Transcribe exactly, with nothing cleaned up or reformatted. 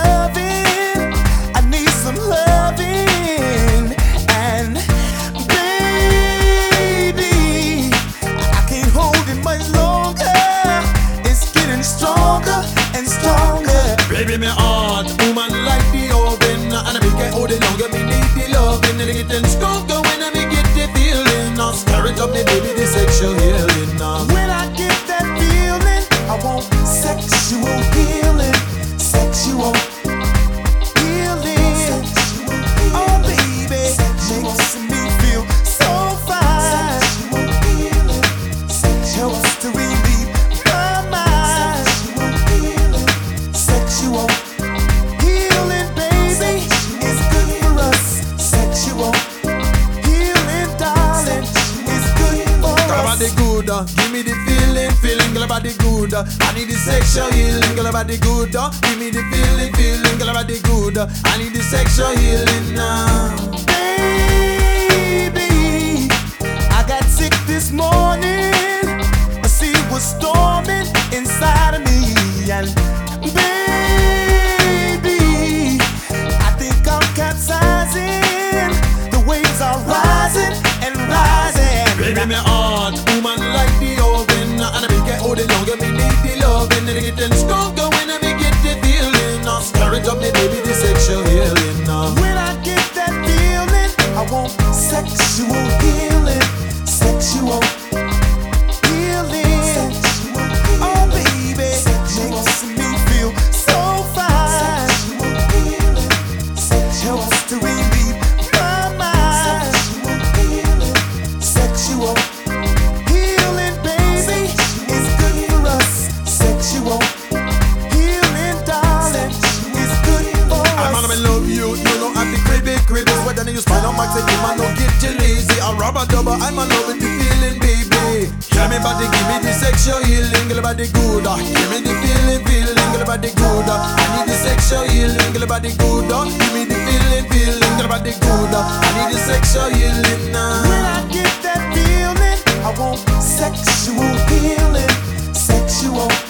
loving. I need some loving. And baby, I can't hold it much longer. It's getting stronger and stronger. Baby, me heart, woman like the oven, and I make it hold it longer. Me need the loving, and it getting stronger when I me get the feeling. Now stir it up, the baby, the sexual healing. Now When I get that feeling, I want sexual healing. Sexual healing. Oh baby, makes me feel so fine. Helps to relieve my mind. Sexual healing, baby, is good for us. Sexual healing, darling, is good for girl about the us. good, uh, give me the feeling, feeling, girl about the good. uh, I need the sexual healing, girl about the good. uh, Give me the feeling, feeling, girl about the good. uh, I need the sexual healing now. Baby, I got sick this morning. A sea was storming inside of me. And baby, I think I'm capsizing. The waves are rising and rising. Baby, me heart, woman like the oven, and I make it hold it longer. Me need the loving, and it getting stronger when I me get the feeling. Now stir it up, the baby, the sexual healing now. When I get that feeling, I want sexual healing. Sexual healing. Oh baby, makes me feel so fine. Helps to relieve my mind. Sexual healing, baby, is good for us. Sexual healing, darling, is good for I'm us. gonna love you, you know I'm the cribby cribby. Whether you spine on max, if man don't get you lazy. A rubber double, I'm a love with the feeling, baby. Tell me body, give me the sexual healing, girl about the good. uh, Give me the feeling, feeling, girl about the good. uh, I need the sexual healing, girl about the good. uh, Give me the feeling, feeling, girl about the good. uh, I need the sexual healing When now. I get that feeling, I want sexual healing. Sexual